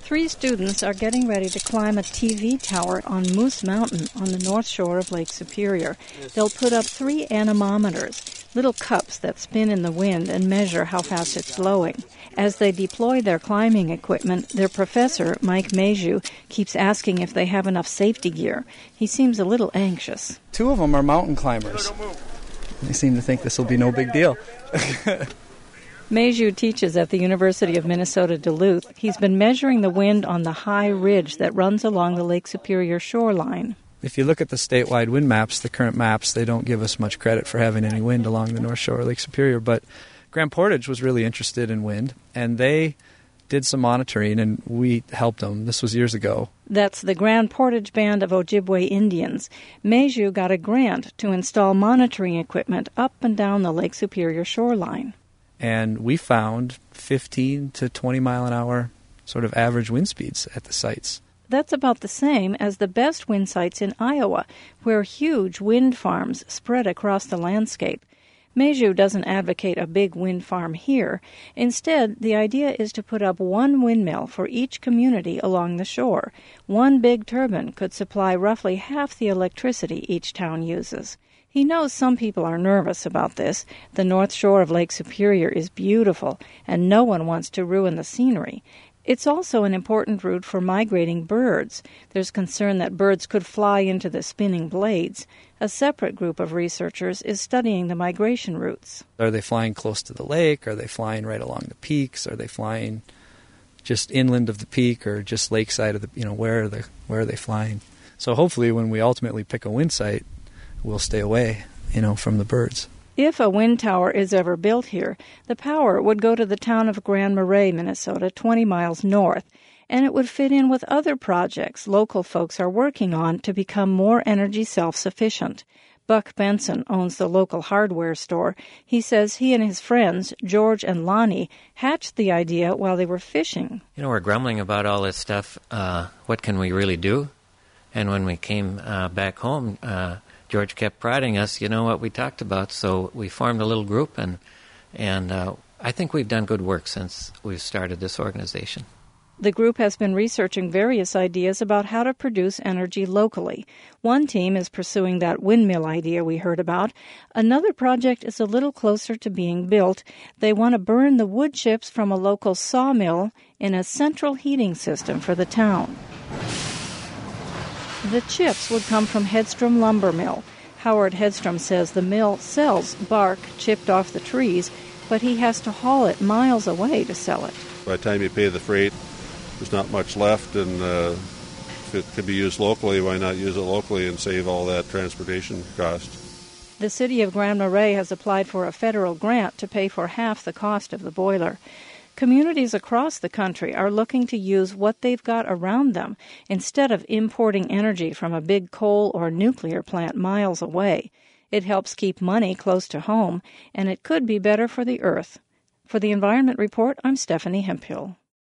3 students are getting ready to climb a TV tower on Moose Mountain on the north shore of Lake Superior. They'll put up 3 anemometers, little cups that spin in the wind and measure how fast it's blowing. As they deploy their climbing equipment, their professor, Mike Meju, keeps asking if they have enough safety gear. He seems a little anxious. 2 of them are mountain climbers. They seem to think this will be no big deal. Meju teaches at the University of Minnesota Duluth. He's been measuring the wind on the high ridge that runs along the Lake Superior shoreline. If you look at the statewide wind maps, the current maps, they don't give us much credit for having any wind along the north shore of Lake Superior. But Grand Portage was really interested in wind, and they did some monitoring, and we helped them. This was years ago. That's the Grand Portage Band of Ojibwe Indians. Meju got a grant to install monitoring equipment up and down the Lake Superior shoreline. And we found 15 to 20 mile an hour sort of average wind speeds at the sites. That's about the same as the best wind sites in Iowa, where huge wind farms spread across the landscape. Meju doesn't advocate a big wind farm here. Instead, the idea is to put up 1 windmill for each community along the shore. 1 big turbine could supply roughly half the electricity each town uses. He knows some people are nervous about this. The north shore of Lake Superior is beautiful, and no one wants to ruin the scenery. It's also an important route for migrating birds. There's concern that birds could fly into the spinning blades. A separate group of researchers is studying the migration routes. Are they flying close to the lake? Are they flying right along the peaks? Are they flying just inland of the peak or just lakeside of the, where are they flying? So hopefully when we ultimately pick a wind site, we'll stay away, from the birds. If a wind tower is ever built here, the power would go to the town of Grand Marais, Minnesota, 20 miles north, and it would fit in with other projects local folks are working on to become more energy self-sufficient. Buck Benson owns the local hardware store. He says he and his friends, George and Lonnie, hatched the idea while they were fishing. We're grumbling about all this stuff. What can we really do? And when we came back home, George kept prodding us, what we talked about, so we formed a little group, and I think we've done good work since we've started this organization. The group has been researching various ideas about how to produce energy locally. One team is pursuing that windmill idea we heard about. Another project is a little closer to being built. They want to burn the wood chips from a local sawmill in a central heating system for the town. The chips would come from Hedstrom Lumber Mill. Howard Hedstrom says the mill sells bark chipped off the trees, but he has to haul it miles away to sell it. By the time you pay the freight, there's not much left, and if it could be used locally, why not use it locally and save all that transportation cost? The city of Grand Marais has applied for a federal grant to pay for half the cost of the boiler. Communities across the country are looking to use what they've got around them instead of importing energy from a big coal or nuclear plant miles away. It helps keep money close to home, and it could be better for the earth. For the Environment Report, I'm Stephanie Hemphill.